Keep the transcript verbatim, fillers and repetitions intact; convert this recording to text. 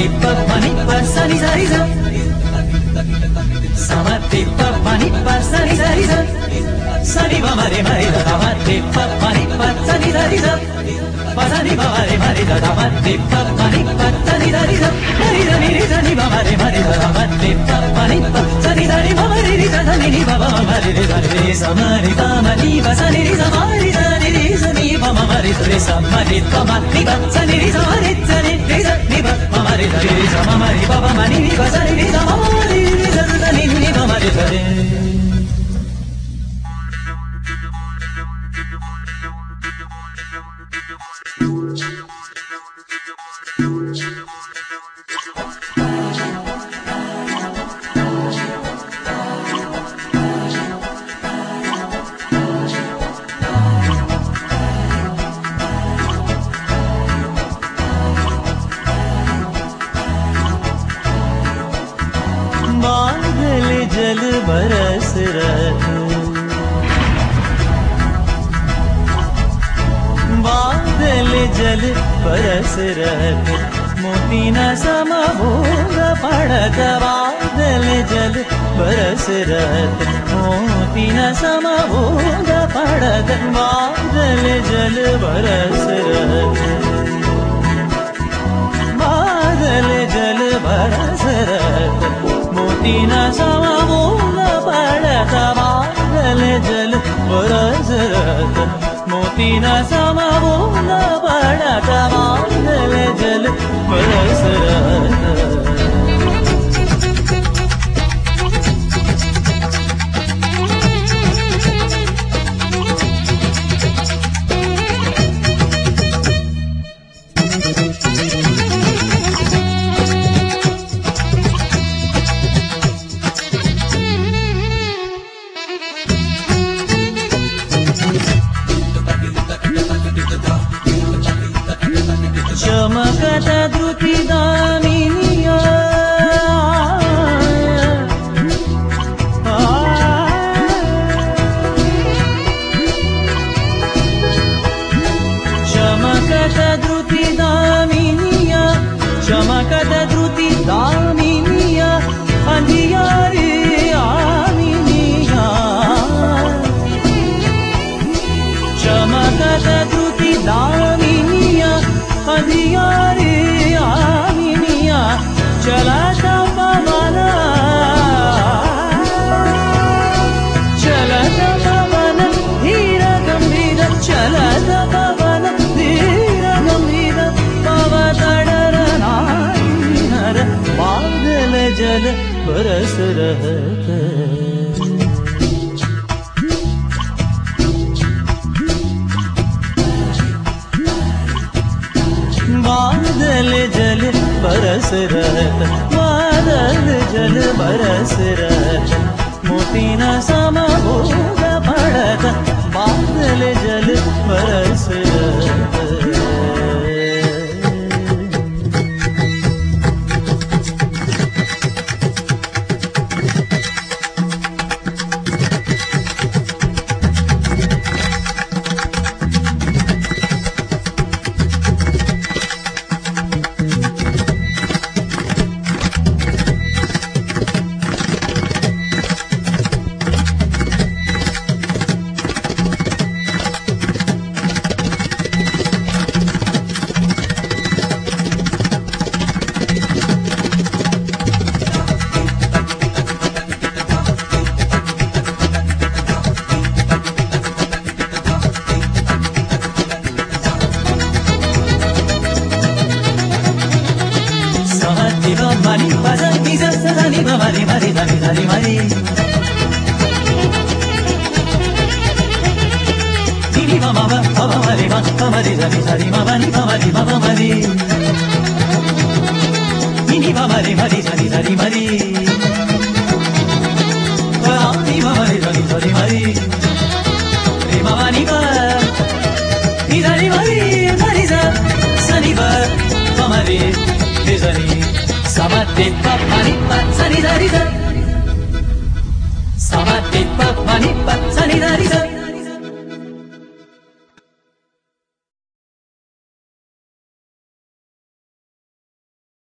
pa ma ni pa sa ni sa ri sa sa ma te pa ma ni pa sa ni sa ri sa sa ni ma ma re ma re da ma te pa ma ni pa sa ni sa ri sa pa sa ni ma ma re ma re da ma te pa ma ni pa sa ni sa ri sa ma ri sa ni ri sa ni ma ma re ma re da ma te pa ma ni pa sa ni sa ri ma ma re ri sa ni ni ma ma ma re re sa re sa ma ri pa ma ni pa sa ni ri sa ma ri sa ni ri sa ni ma ma ma re re sa ma ri pa ma ni pa sa ni ri sa ma ri sa ni ri sa ni pa ma ma re sa ri sa ma ma ri pa pa ma ni pa sa ni ri sa ma ma ri ri sa sa ni ni ma ma re sa re बादल जल बरस रहे बादल जल बरस रहे मोती न समभूग पड़त बादल जल बरस रहे मोती न समभूग पड़त बादल जल बरस रहे बादल जल बरस रहे मोती न समभूग पड़त बादल जल बरस रहे मोती न समभूग पड़त बादल जल बरस रहे चमकत द्रुति दामिनिया चमकत द्रुति दामिनिया चमकत द्रुति दामिनिया अंधियारी आमिनिया चमकत द्रुति दामिनिया अंधियारी आमिनिया चलत पवन चलत पवन धीर गंभीर चलत पवन धीर गंभीर पवतडर नार बादल जल बरस रहते बादल जल बरस रहत बादल जल बरस रहत मोती न समभूग पड़त बादल जल बरस रहत mani pasa ni sa sa ni ma mari mari da ni mari mari ni ni ma ma ma ma mari ma ma mari da ni mari ma mari ma mari ma ma mari ni ni ma mari mari da ni mari mari pa ni ma mari da ni mari mari re ma ma ni pa ni da ni mari mari sa sa ni pa ma mari re sa ni Sama te pa ma ni pa sa ni sa ri sa Sama te pa ma ni pa sa ni sa ri sa